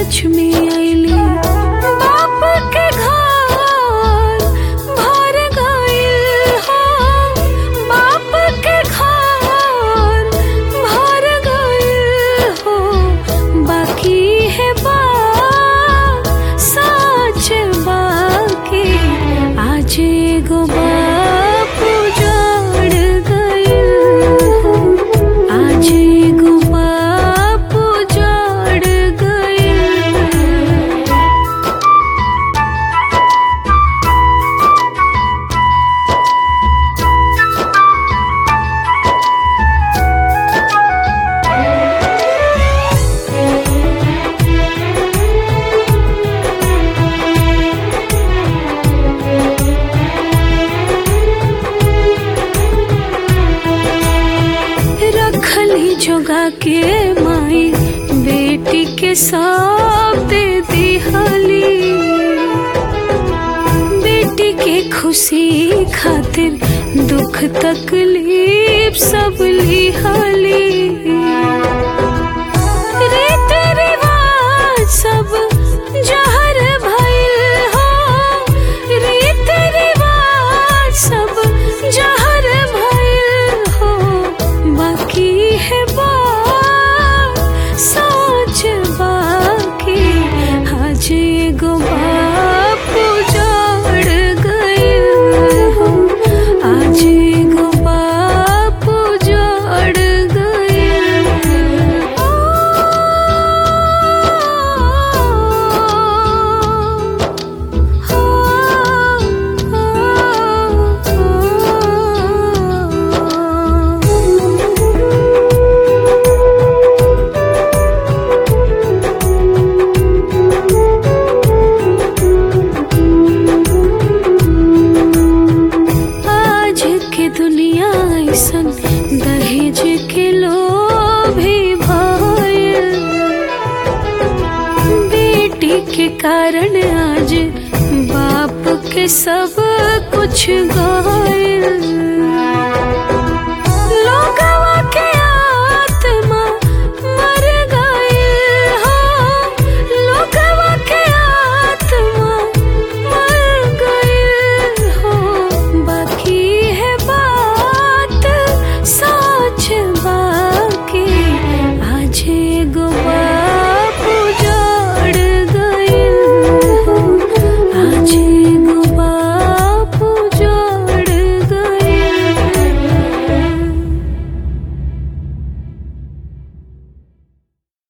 लक्ष्मी आईली बाप के घर भर गइल हो, बाप के घर भर गइल हो। बाकी है बात सच बाकी आज एगो बाप उजाड़ गइल हो, आज एगो बाप उजाड़ गइल। रखली जोगा के माई बेटी के सब दे दिहली, बेटी के खुशी खातिर दुख तकलीफ सब लिहली। रीत रिवाज सब जहर भइल हो, रीत रिवाज सब जहर भइल हो। बाकी है बात सच बाकी आज एगो बाप उजाड़ गइल हो, आज एगो बाप उजाड़ गइल। आज के दुनिया ऐसन दहेज के लोभी भइल, बेटी के कारण आज बाप के सब कुछ गइल।